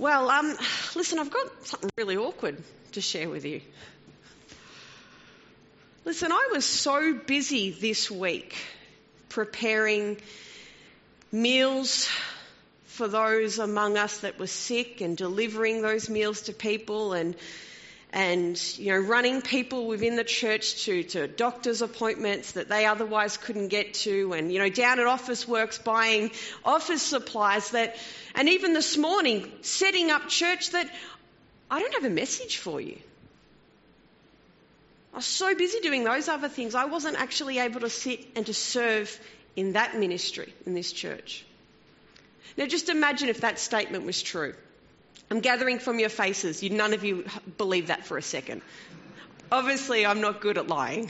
Listen, I've got something really awkward to share with you. Listen, I was so busy this week preparing meals for those among us that were sick and delivering those meals to people and running people within the church to doctor's appointments that they otherwise couldn't get to, and down at Office Works buying office supplies and even this morning setting up church that I don't have a message for you. I was so busy doing those other things, I wasn't actually able to sit and to serve in that ministry in this church. Now just imagine if that statement was true. I'm gathering from your faces, none of you believe that for a second. Obviously, I'm not good at lying.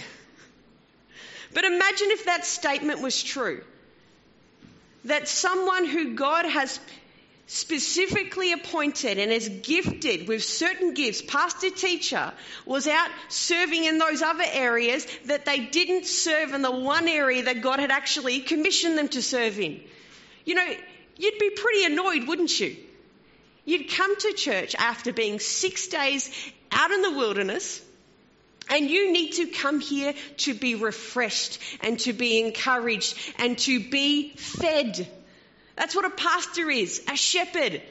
But imagine if that statement was true. That someone who God has specifically appointed and is gifted with certain gifts, pastor, teacher, was out serving in those other areas that they didn't serve in the one area that God had actually commissioned them to serve in. You'd be pretty annoyed, wouldn't you? You'd come to church after being 6 days out in the wilderness, and you need to come here to be refreshed and to be encouraged and to be fed. That's what a pastor is, a shepherd.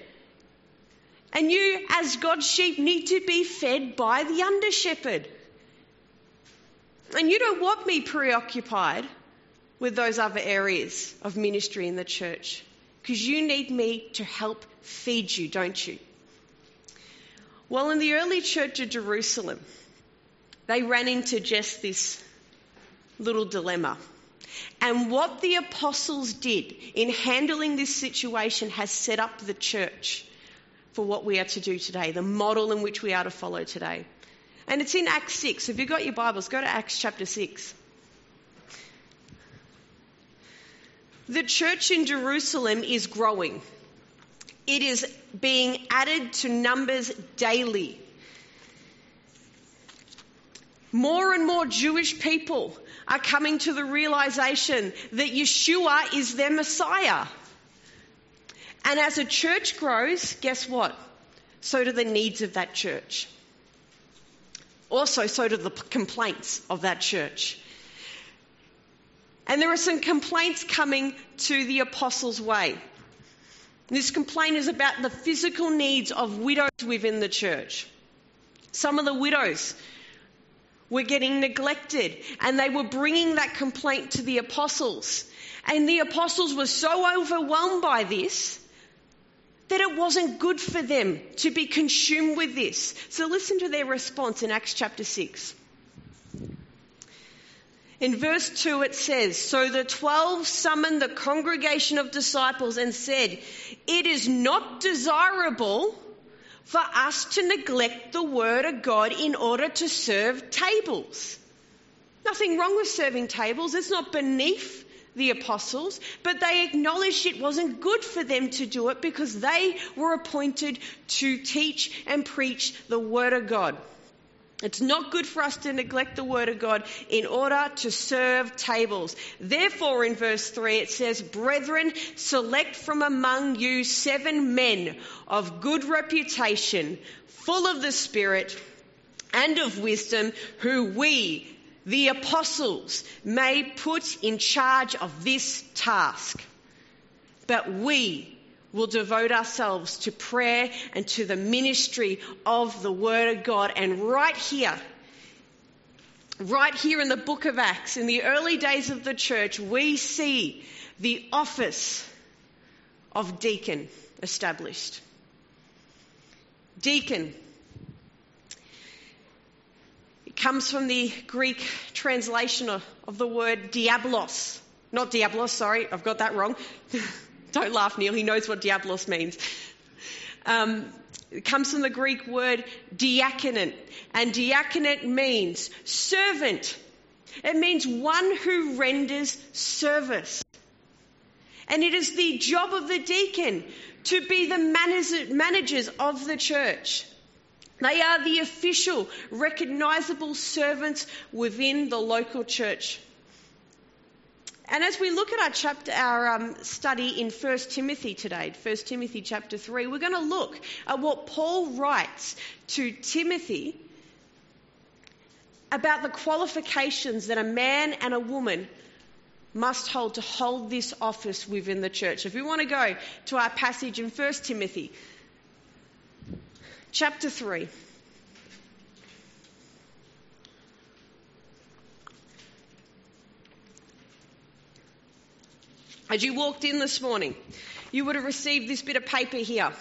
And you, as God's sheep, need to be fed by the under shepherd. And you don't want me preoccupied with those other areas of ministry in the church, because you need me to help feed you, don't you? Well, in the early church of Jerusalem, they ran into just this little dilemma. And what the apostles did in handling this situation has set up the church for what we are to do today, the model in which we are to follow today. And it's in Acts 6. If you've got your Bibles, go to Acts chapter 6. The church in Jerusalem is growing. It is being added to numbers daily. More and more Jewish people are coming to the realization that Yeshua is their Messiah. And as a church grows, guess what? So do the needs of that church. Also, so do the complaints of that church. And there are some complaints coming to the apostles' way. This complaint is about the physical needs of widows within the church. Some of the widows were getting neglected, and they were bringing that complaint to the apostles. And the apostles were so overwhelmed by this that it wasn't good for them to be consumed with this. So listen to their response in Acts chapter 6. In verse 2 it says, "So the 12 summoned the congregation of disciples and said, 'It is not desirable for us to neglect the word of God in order to serve tables.'" Nothing wrong with serving tables. It's not beneath the apostles, but they acknowledged it wasn't good for them to do it because they were appointed to teach and preach the word of God. It's not good for us to neglect the word of God in order to serve tables. Therefore, in verse 3, it says, "Brethren, select from among you 7 men of good reputation, full of the Spirit and of wisdom, who we, the apostles, may put in charge of this task. But we will devote ourselves to prayer and to the ministry of the Word of God." And right here in the book of Acts, in the early days of the church, we see the office of deacon established. Deacon. It comes from the Greek translation of the word diabolos. Not diabolos, sorry, I've got that wrong. Don't laugh, Neil, he knows what diabolos means. It comes from the Greek word diakonate, and diakonate means servant. It means one who renders service. And it is the job of the deacon to be the managers of the church. They are the official, recognisable servants within the local church. And as we look at our study in 1 Timothy today, 1 Timothy chapter 3, we're going to look at what Paul writes to Timothy about the qualifications that a man and a woman must hold to hold this office within the church. If we want to go to our passage in 1 Timothy chapter 3. As you walked in this morning, you would have received this bit of paper here.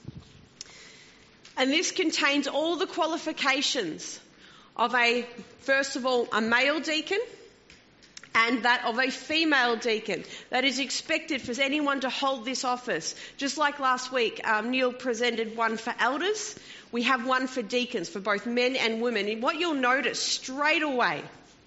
And this contains all the qualifications of first of all, a male deacon and that of a female deacon that is expected for anyone to hold this office. Just like last week, Neil presented one for elders. We have one for deacons, for both men and women. And what you'll notice straight away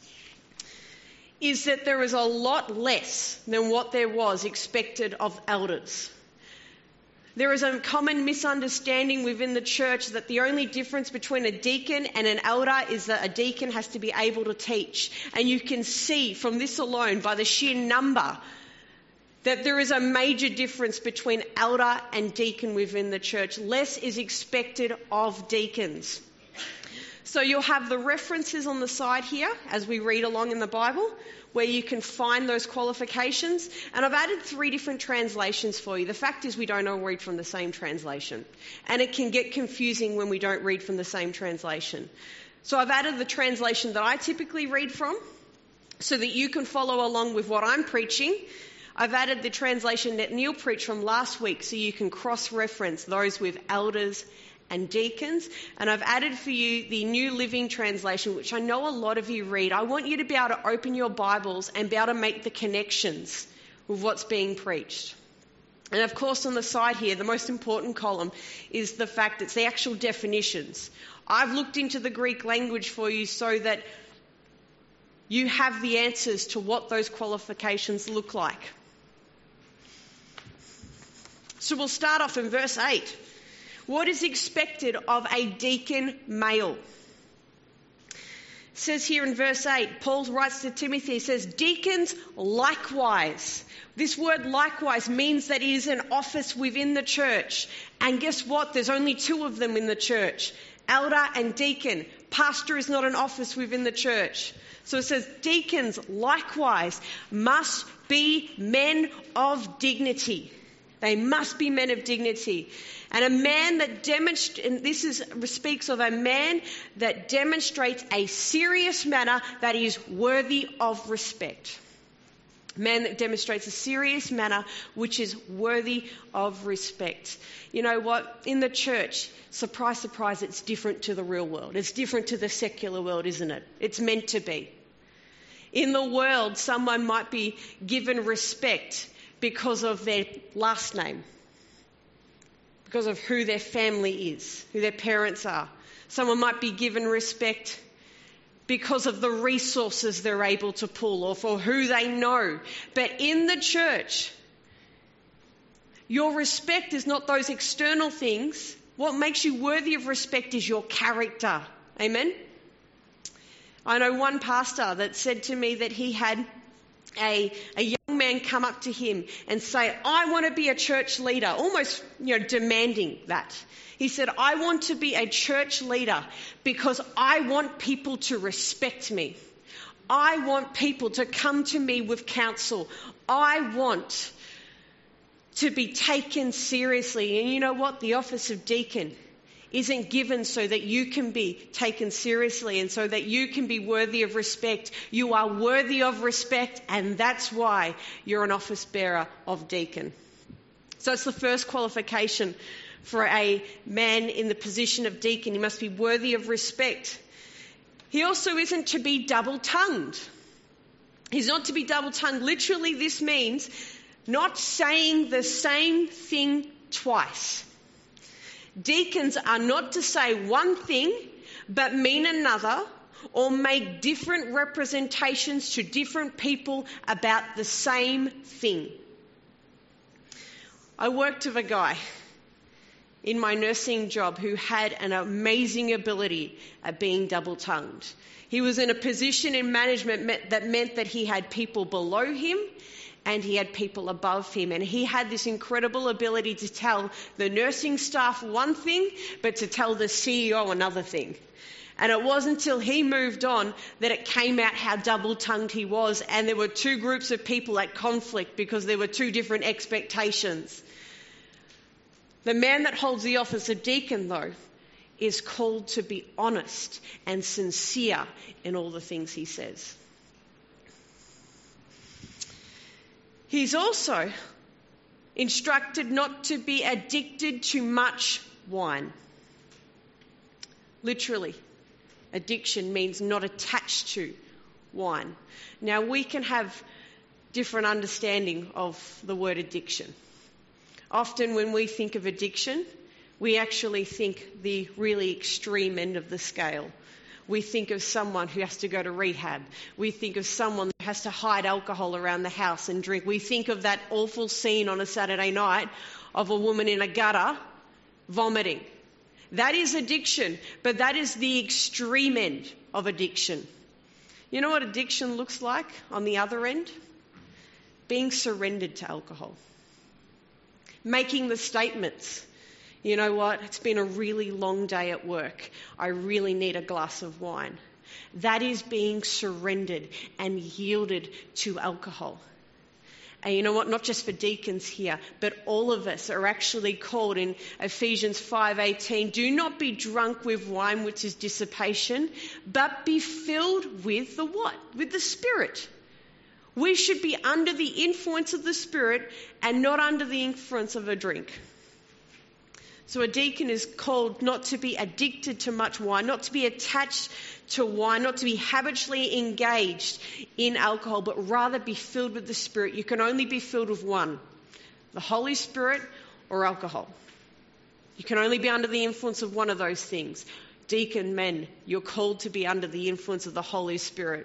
is that there is a lot less than what there was expected of elders. There is a common misunderstanding within the church that the only difference between a deacon and an elder is that a deacon has to be able to teach. And you can see from this alone, by the sheer number, that there is a major difference between elder and deacon within the church. Less is expected of deacons. So you'll have the references on the side here as we read along in the Bible where you can find those qualifications. And I've added 3 different translations for you. The fact is we don't all read from the same translation. And it can get confusing when we don't read from the same translation. So I've added the translation that I typically read from so that you can follow along with what I'm preaching. I've added the translation that Neil preached from last week so you can cross-reference those with elders and deacons. And I've added for you the New Living Translation, which I know a lot of you read. I want you to be able to open your Bibles and be able to make the connections with what's being preached. And of course on the side here, the most important column is the fact it's the actual definitions. I've looked into the Greek language for you so that you have the answers to what those qualifications look like. So we'll start off in verse 8. What is expected of a deacon male? It says here in verse 8, Paul writes to Timothy, he says, deacons likewise. This word likewise means that it is an office within the church. And guess what? There's only 2 of them in the church. Elder and deacon. Pastor is not an office within the church. So it says deacons likewise must be men of dignity. They must be men of dignity. And a man that speaks of a man that demonstrates a serious manner that is worthy of respect. A man that demonstrates a serious manner which is worthy of respect. You know what? In the church, surprise, surprise, it's different to the real world. It's different to the secular world, isn't it? It's meant to be. In the world, someone might be given respect because of their last name, because of who their family is, who their parents are. Someone might be given respect because of the resources they're able to pull or for who they know. But in the church, your respect is not those external things. What makes you worthy of respect is your character. Amen? I know one pastor that said to me that he had a young man come up to him and say, I want to be a church leader, almost demanding that. He said, I want to be a church leader because I want people to respect me. I want people to come to me with counsel. I want to be taken seriously. And you know what? The office of deacon isn't given so that you can be taken seriously and so that you can be worthy of respect. You are worthy of respect, and that's why you're an office bearer of deacon. So it's the first qualification for a man in the position of deacon. He must be worthy of respect. He also isn't to be double-tongued. He's not to be double-tongued. Literally, this means not saying the same thing twice. Deacons are not to say one thing but mean another, or make different representations to different people about the same thing. I worked with a guy in my nursing job who had an amazing ability at being double-tongued. He was in a position in management that meant that he had people below him and he had people above him. And he had this incredible ability to tell the nursing staff one thing, but to tell the CEO another thing. And it wasn't until he moved on that it came out how double-tongued he was. And there were two groups of people at conflict because there were two different expectations. The man that holds the office of deacon, though, is called to be honest and sincere in all the things he says. He's also instructed not to be addicted to much wine. Literally, addiction means not attached to wine. Now, we can have different understanding of the word addiction. Often when we think of addiction, we actually think the really extreme end of the scale. We think of someone who has to go to rehab. We think of someone who has to hide alcohol around the house and drink. We think of that awful scene on a Saturday night of a woman in a gutter vomiting. That is addiction, but that is the extreme end of addiction. You know what addiction looks like on the other end? Being surrendered to alcohol. Making the statements, you know what, it's been a really long day at work. I really need a glass of wine. That is being surrendered and yielded to alcohol. And you know what, not just for deacons here, but all of us are actually called in Ephesians 5:18, do not be drunk with wine, which is dissipation, but be filled with the what? With the Spirit. We should be under the influence of the Spirit and not under the influence of a drink. So a deacon is called not to be addicted to much wine, not to be attached to wine, not to be habitually engaged in alcohol, but rather be filled with the Spirit. You can only be filled with one, the Holy Spirit or alcohol. You can only be under the influence of one of those things. Deacon men, you're called to be under the influence of the Holy Spirit.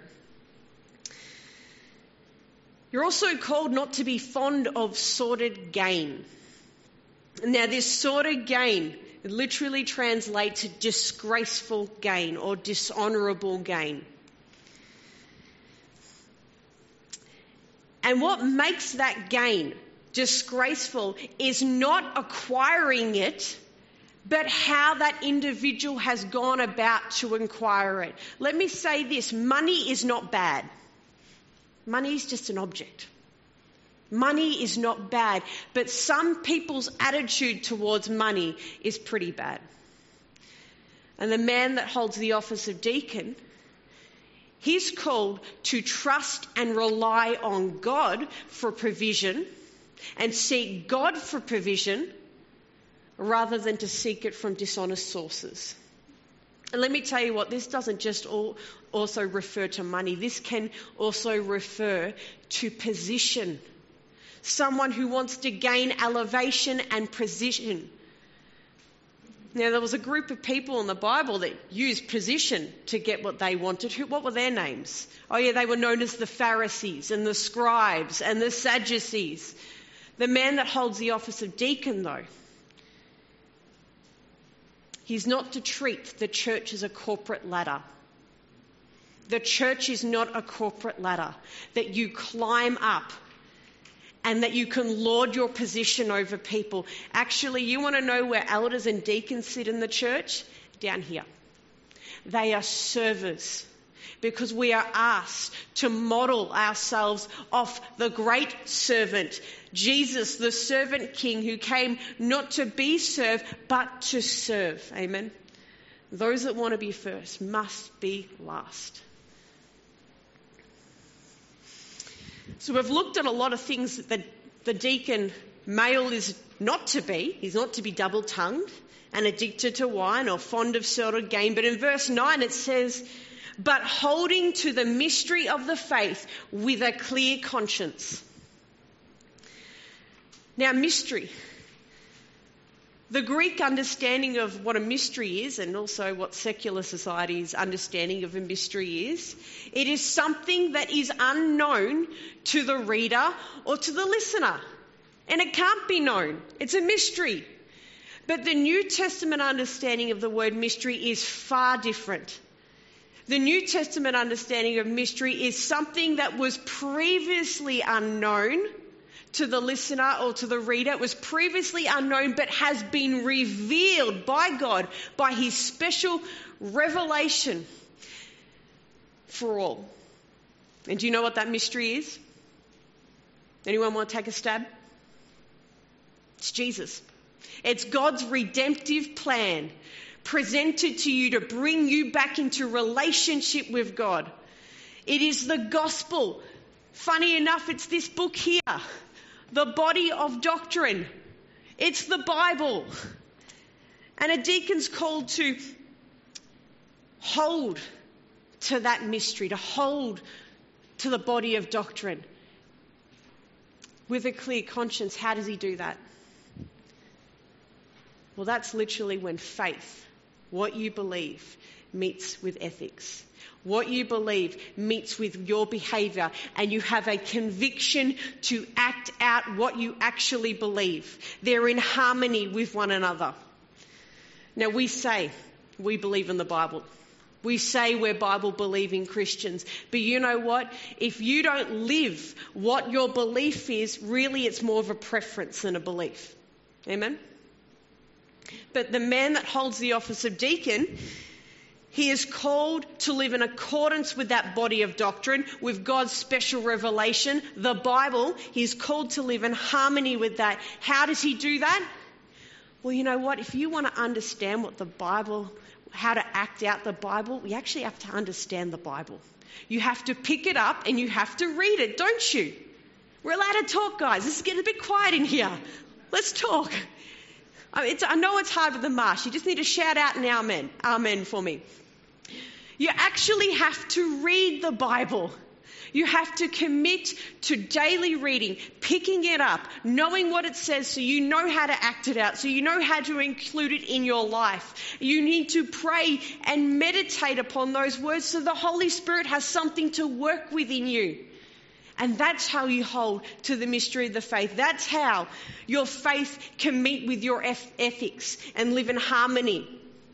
You're also called not to be fond of sordid gain. Now, this sordid gain literally translates to disgraceful gain or dishonourable gain. And what makes that gain disgraceful is not acquiring it, but how that individual has gone about to acquire it. Let me say this, money is not bad. Money is just an object. Money is not bad, but some people's attitude towards money is pretty bad. And the man that holds the office of deacon, he's called to trust and rely on God for provision and seek God for provision rather than to seek it from dishonest sources. And let me tell you what, this doesn't just also refer to money. This can also refer to position. Someone who wants to gain elevation and position. Now, there was a group of people in the Bible that used position to get what they wanted. What were their names? Oh yeah, they were known as the Pharisees and the scribes and the Sadducees. The man that holds the office of deacon, though, he's not to treat the church as a corporate ladder. The church is not a corporate ladder that you climb up and that you can lord your position over people. Actually, you want to know where elders and deacons sit in the church? Down here. They are servers because we are asked to model ourselves off the great servant, Jesus, the servant king who came not to be served, but to serve. Amen. Those that want to be first must be last. So we've looked at a lot of things that the deacon male is not to be. He's not to be double-tongued and addicted to wine or fond of sordid gain. But in verse 9 it says, but holding to the mystery of the faith with a clear conscience. Now, mystery. The Greek understanding of what a mystery is, and also what secular society's understanding of a mystery is, it is something that is unknown to the reader or to the listener. And it can't be known. It's a mystery. But the New Testament understanding of the word mystery is far different. The New Testament understanding of mystery is something that was previously unknown to the listener or to the reader. It was previously unknown but has been revealed by God by his special revelation for all. And do you know what that mystery is? Anyone want to take a stab? It's Jesus. It's God's redemptive plan presented to you to bring you back into relationship with God. It is the gospel. Funny enough, it's this book here, the body of doctrine. It's the Bible. And a deacon's called to hold to that mystery, to hold to the body of doctrine with a clear conscience. How does he do that? Well, that's literally when faith, what you believe, meets with ethics. What you believe meets with your behaviour, and you have a conviction to act out what you actually believe. They're in harmony with one another. Now, we say we believe in the Bible. We say we're Bible-believing Christians. But you know what? If you don't live what your belief is, really it's more of a preference than a belief. Amen? But the man that holds the office of deacon, he is called to live in accordance with that body of doctrine, with God's special revelation, the Bible. He's called to live in harmony with that. How does he do that? Well, you know what? If you want to understand what the Bible, how to act out the Bible, you actually have to understand the Bible. You have to pick it up and you have to read it, don't you? We're allowed to talk, guys. This is getting a bit quiet in here. Let's talk. I know it's hard with the marsh. You just need to shout out an amen. Amen for me. You actually have to read the Bible. You have to commit to daily reading, picking it up, knowing what it says so you know how to act it out, so you know how to include it in your life. You need to pray and meditate upon those words so the Holy Spirit has something to work with in you. And that's how you hold to the mystery of the faith. That's how your faith can meet with your ethics and live in harmony.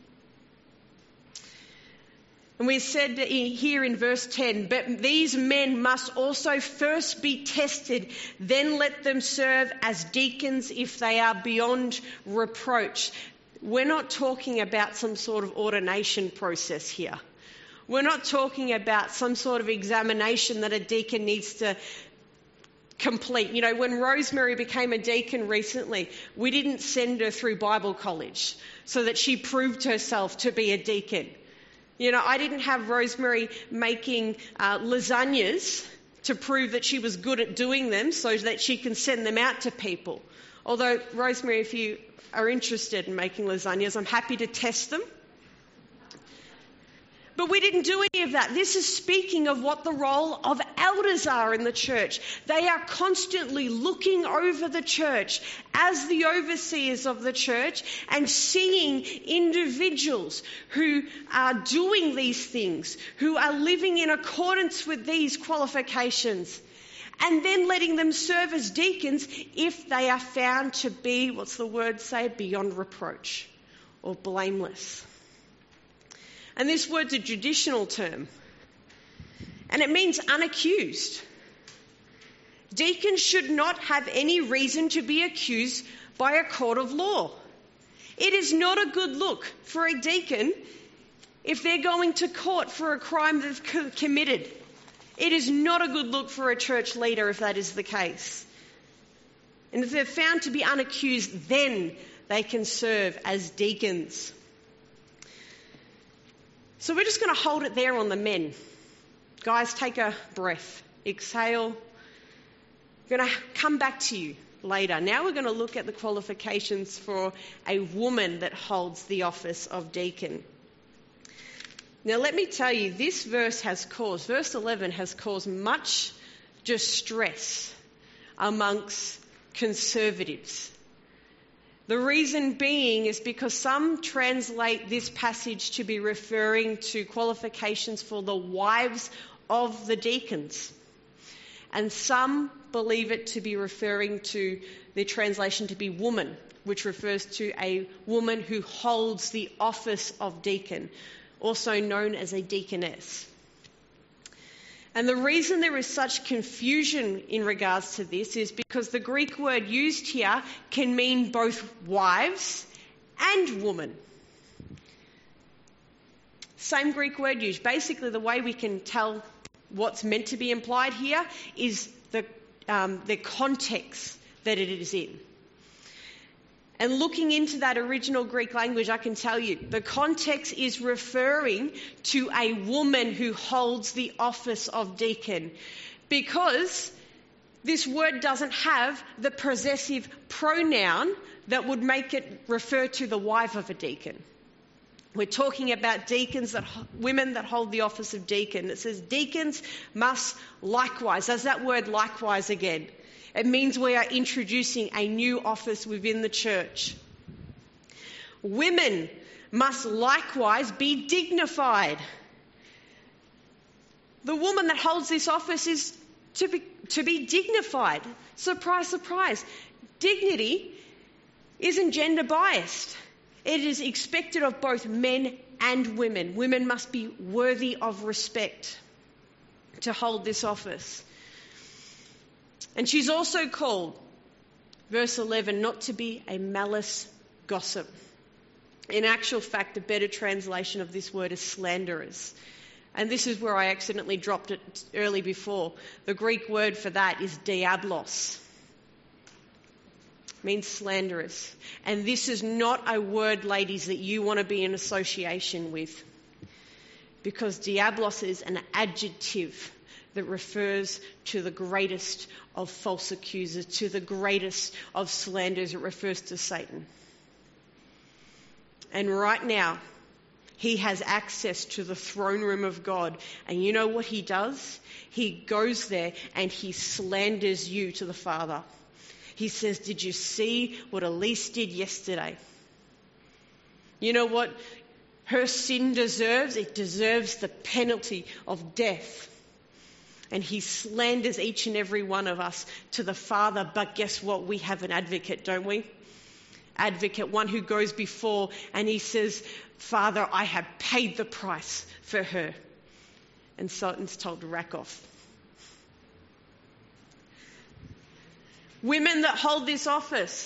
And we said here in verse 10, but these men must also first be tested, then let them serve as deacons if they are beyond reproach. We're not talking about some sort of ordination process here. We're not talking about some sort of examination that a deacon needs to complete. You know, when Rosemary became a deacon recently, we didn't send her through Bible college so that she proved herself to be a deacon. You know, I didn't have Rosemary making lasagnas to prove that she was good at doing them so that she can send them out to people. Although, Rosemary, if you are interested in making lasagnas, I'm happy to test them. But we didn't do any of that. This is speaking of what the role of elders are in the church. They are constantly looking over the church as the overseers of the church and seeing individuals who are doing these things, who are living in accordance with these qualifications, and then letting them serve as deacons if they are found to be, what's the word say, beyond reproach or blameless. And this word's a traditional term, and it means unaccused. Deacons should not have any reason to be accused by a court of law. It is not a good look for a deacon if they're going to court for a crime they've committed. It is not a good look for a church leader if that is the case. And if they're found to be unaccused, then they can serve as deacons. So we're just going to hold it there on the men. Guys, take a breath. Exhale. We're going to come back to you later. Now we're going to look at the qualifications for a woman that holds the office of deacon. Now let me tell you, this verse 11 has caused much distress amongst conservatives. The reason being is because some translate this passage to be referring to qualifications for the wives of the deacons. And some believe it to be referring to the translation to be woman which refers to a woman who holds the office of deacon, also known as a deaconess. And the reason there is such confusion in regards to this is because the Greek word used here can mean both wives and woman. Same Greek word used. Basically, the way we can tell what's meant to be implied here is the context that it is in. And looking into that original Greek language, I can tell you the context is referring to a woman who holds the office of deacon, because this word doesn't have the possessive pronoun that would make it refer to the wife of a deacon. We're talking about women that hold the office of deacon. It says deacons must likewise. There's that word likewise again. It means we are introducing a new office within the church. Women must likewise be dignified. The woman that holds this office is to be dignified. Surprise, surprise. Dignity isn't gender biased. It is expected of both men and women. Women must be worthy of respect to hold this office. And she's also called, verse 11, not to be a malice gossip. In actual fact, a better translation of this word is slanderers. And this is where I accidentally dropped it early before. The Greek word for that is diablos. It means slanderous. And this is not a word, ladies, that you want to be in association with. Because diablos is an adjective that refers to the greatest of false accusers, to the greatest of slanders. It refers to Satan. And right now, he has access to the throne room of God. And you know what he does? He goes there and he slanders you to the Father. He says, did you see what Elise did yesterday? You know what her sin deserves? It deserves the penalty of death. And he slanders each and every one of us to the Father. But guess what? We have an advocate, don't we? Advocate, one who goes before and he says, Father, I have paid the price for her. And Satan's told to rack off. Women that hold this office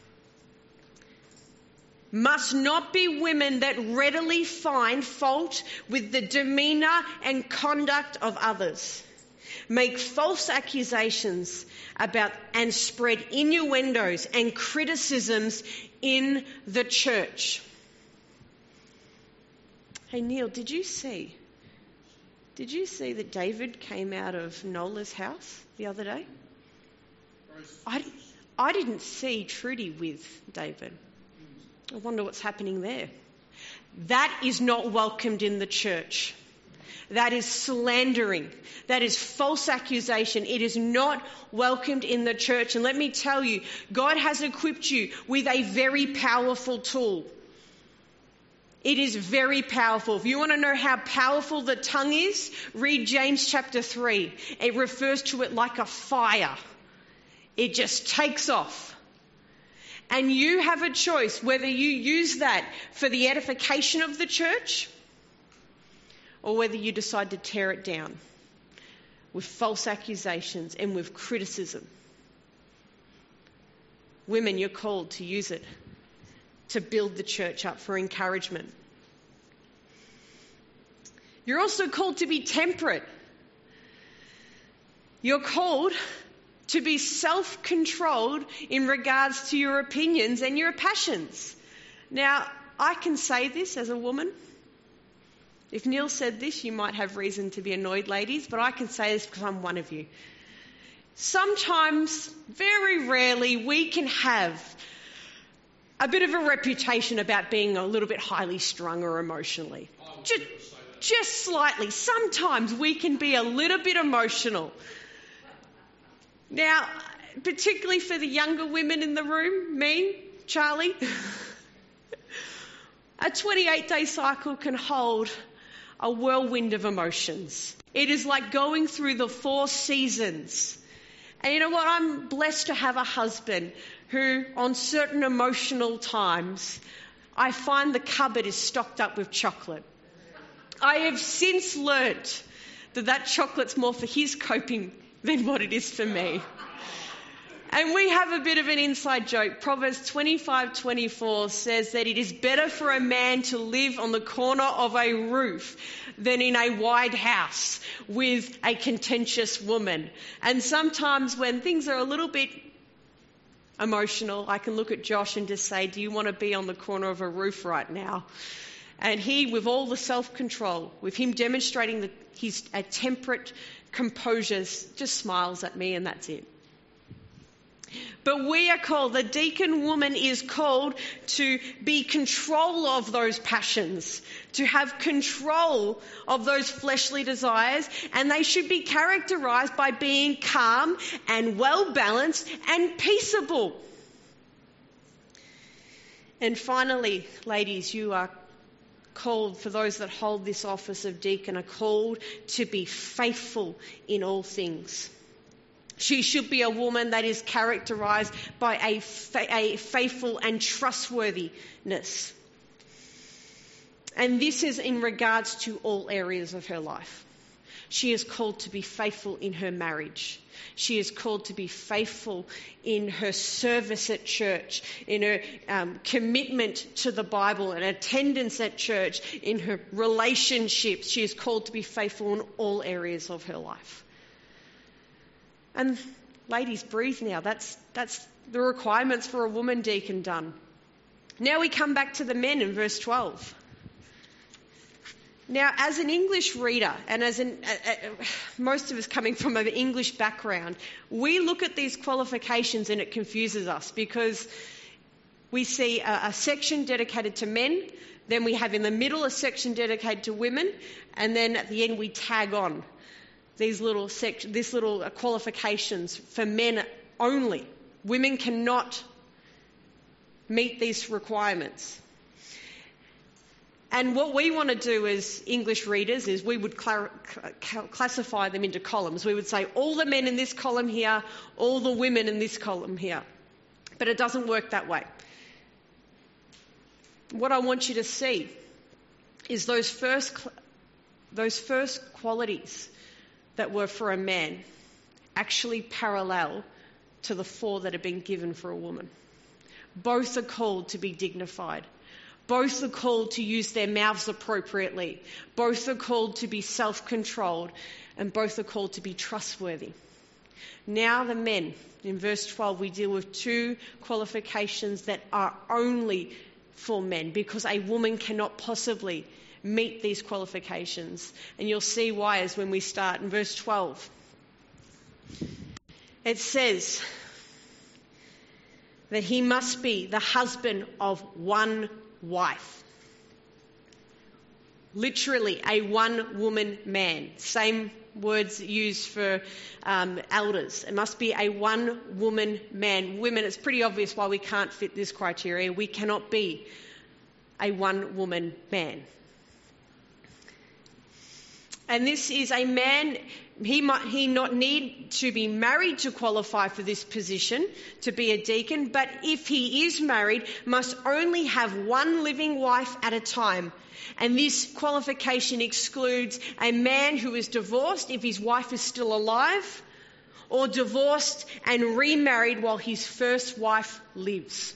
must not be women that readily find fault with the demeanour and conduct of others, make false accusations about and spread innuendos and criticisms in the church. Hey Neil, did you see that David came out of Nola's house the other day? I didn't see Trudy with David. I wonder what's happening there. That is not welcomed in the church. That is slandering. That is false accusation. It is not welcomed in the church. And let me tell you, God has equipped you with a very powerful tool. It is very powerful. If you want to know how powerful the tongue is, read James chapter 3. It refers to it like a fire. It just takes off. And you have a choice whether you use that for the edification of the church or whether you decide to tear it down with false accusations and with criticism. Women, you're called to use it to build the church up for encouragement. You're also called to be temperate. You're called to be self-controlled in regards to your opinions and your passions. Now, I can say this as a woman. If Neil said this, you might have reason to be annoyed, ladies, but I can say this because I'm one of you. Sometimes, very rarely, we can have a bit of a reputation about being a little bit highly strung or emotionally. Just slightly. Sometimes we can be a little bit emotional. Now, particularly for the younger women in the room, me, Charlie, a 28-day cycle can hold a whirlwind of emotions. It is like going through the 4 seasons. And you know what? I'm blessed to have a husband who, on certain emotional times, I find the cupboard is stocked up with chocolate. I have since learnt that chocolate's more for his coping than what it is for me. And we have a bit of an inside joke. Proverbs 25:24 says that it is better for a man to live on the corner of a roof than in a wide house with a contentious woman. And sometimes when things are a little bit emotional, I can look at Josh and just say, do you want to be on the corner of a roof right now? And he, with all the self-control, with him demonstrating his temperate composure, just smiles at me and that's it. But we are called, the deacon woman is called to be control of those passions, to have control of those fleshly desires, and they should be characterised by being calm and well-balanced and peaceable. And finally, ladies, you are called, for those that hold this office of deacon, are called to be faithful in all things. She should be a woman that is characterised by a faithful and trustworthiness. And this is in regards to all areas of her life. She is called to be faithful in her marriage. She is called to be faithful in her service at church, in her commitment to the Bible and attendance at church, in her relationships. She is called to be faithful in all areas of her life. And ladies, breathe now. That's the requirements for a woman deacon done. Now we come back to the men in verse 12. Now, as an English reader, and as most of us coming from an English background, we look at these qualifications and it confuses us because we see a section dedicated to men, then we have in the middle a section dedicated to women, and then at the end we tag on these little qualifications for men only. Women cannot meet these requirements. And what we want to do as English readers is we would classify them into columns. We would say all the men in this column here, all the women in this column here. But it doesn't work that way. What I want you to see is those first qualities that were for a man actually parallel to the 4 that have been given for a woman. Both are called to be dignified. Both are called to use their mouths appropriately. Both are called to be self-controlled. And both are called to be trustworthy. Now the men, in verse 12, we deal with 2 qualifications that are only for men, because a woman cannot possibly meet these qualifications. And you'll see why as when we start in verse 12. It says that he must be the husband of one wife. Literally a one-woman man. Same words used for elders. It must be a one-woman man. Women, it's pretty obvious why we can't fit this criteria. We cannot be a one-woman man. And this is a man, he not need to be married to qualify for this position, to be a deacon, but if he is married, must only have one living wife at a time. And this qualification excludes a man who is divorced if his wife is still alive, or divorced and remarried while his first wife lives.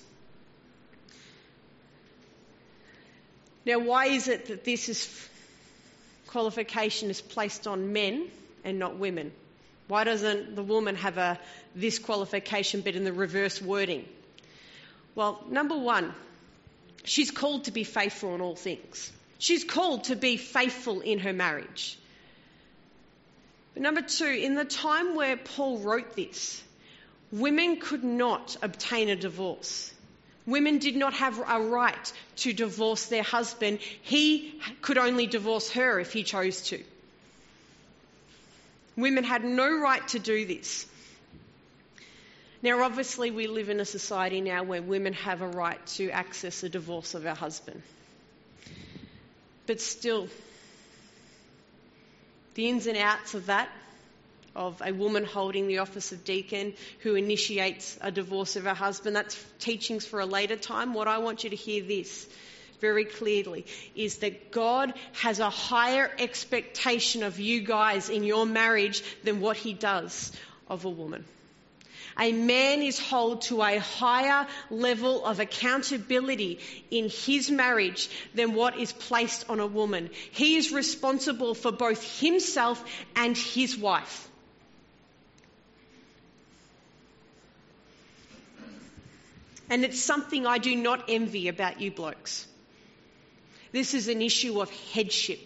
Now, why is it that this qualification is placed on men and not women? Why doesn't the woman have this qualification but in the reverse wording? Well, number one, she's called to be faithful in all things. She's called to be faithful in her marriage. But number two, in the time where Paul wrote this, women could not obtain a divorce. Women did not have a right to divorce their husband. He could only divorce her if he chose to. Women had no right to do this. Now, obviously, we live in a society now where women have a right to access a divorce of our husband. But still, the ins and outs of that, of a woman holding the office of deacon who initiates a divorce of her husband. That's teachings for a later time. What I want you to hear this very clearly is that God has a higher expectation of you guys in your marriage than what he does of a woman. A man is held to a higher level of accountability in his marriage than what is placed on a woman. He is responsible for both himself and his wife. And it's something I do not envy about you blokes. This is an issue of headship.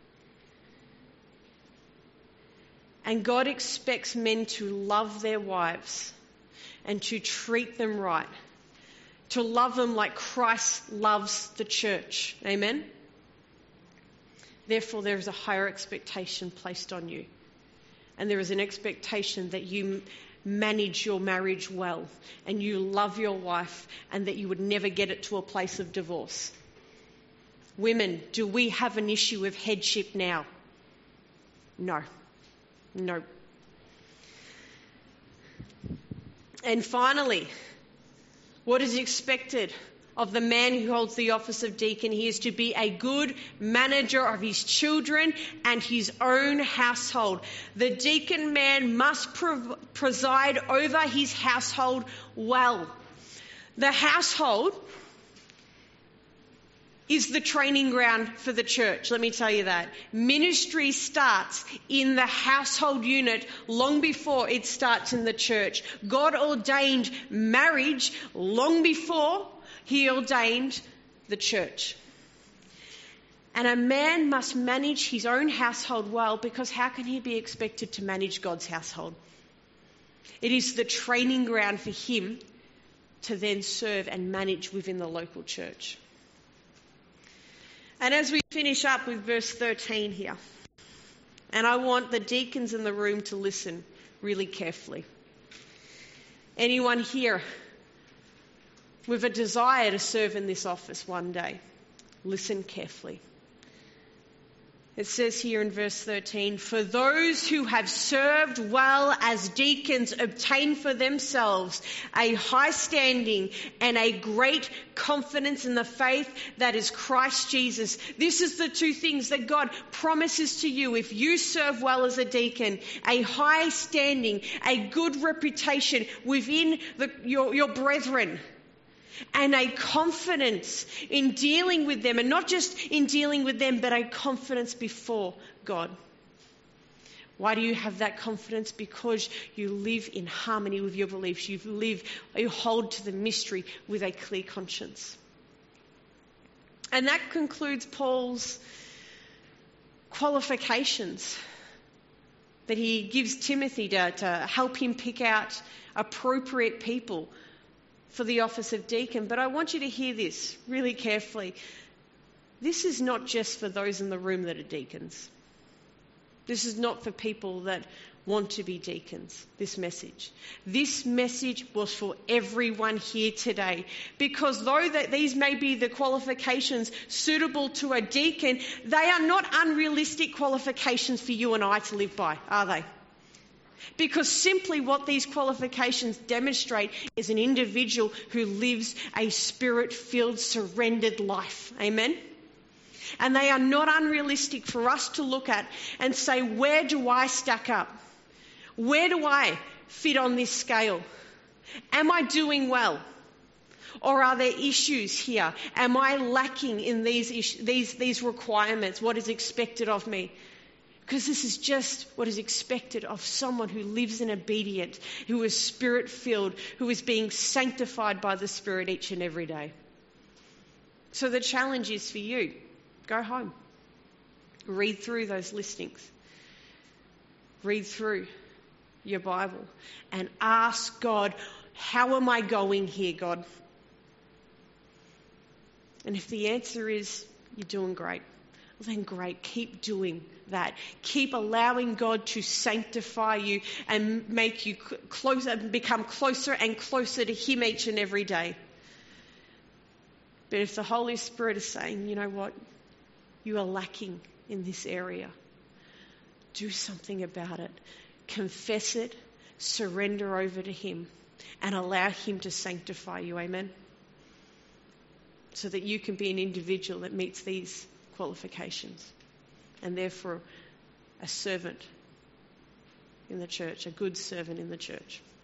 And God expects men to love their wives and to treat them right, to love them like Christ loves the church. Amen? Therefore, there is a higher expectation placed on you. And there is an expectation that you manage your marriage well and you love your wife and that you would never get it to a place of divorce. Women, do we have an issue of headship now? No. No. And finally, what is expected of the man who holds the office of deacon? He is to be a good manager of his children and his own household. The deacon man must preside over his household well. The household is the training ground for the church. Let me tell you that. Ministry starts in the household unit long before it starts in the church. God ordained marriage long before he ordained the church. And a man must manage his own household well, because how can he be expected to manage God's household? It is the training ground for him to then serve and manage within the local church. And as we finish up with verse 13 here, and I want the deacons in the room to listen really carefully. Anyone here with a desire to serve in this office one day, listen carefully. It says here in verse 13, "For those who have served well as deacons obtain for themselves a high standing and a great confidence in the faith that is Christ Jesus." This is the two things that God promises to you if you serve well as a deacon: a high standing, a good reputation within your brethren, and a confidence in dealing with them, and not just in dealing with them, but a confidence before God. Why do you have that confidence? Because you live in harmony with your beliefs. You hold to the mystery with a clear conscience. And that concludes Paul's qualifications that he gives Timothy to help him pick out appropriate people for the office of deacon. But I want you to hear this really carefully. This is not just for those in the room that are deacons. This is not for people that want to be deacons, this message. This message was for everyone here today. Because though that these may be the qualifications suitable to a deacon, they are not unrealistic qualifications for you and I to live by, are they? Because simply what these qualifications demonstrate is an individual who lives a spirit-filled, surrendered life. Amen? And they are not unrealistic for us to look at and say, where do I stack up? Where do I fit on this scale? Am I doing well? Or are there issues here? Am I lacking in these requirements? What is expected of me? Because this is just what is expected of someone who lives in obedience, who is spirit-filled, who is being sanctified by the Spirit each and every day. So the challenge is for you. Go home. Read through those listings. Read through your Bible and ask God, how am I going here, God? And if the answer is, you're doing great, then great. Keep doing that. Keep allowing God to sanctify you and make you closer, become closer and closer to Him each and every day. But if the Holy Spirit is saying, you know what, you are lacking in this area, do something about it. confess it, surrender over to him, and allow him to sanctify you. Amen? So that you can be an individual that meets these qualifications, and therefore a servant in the church, a good servant in the church.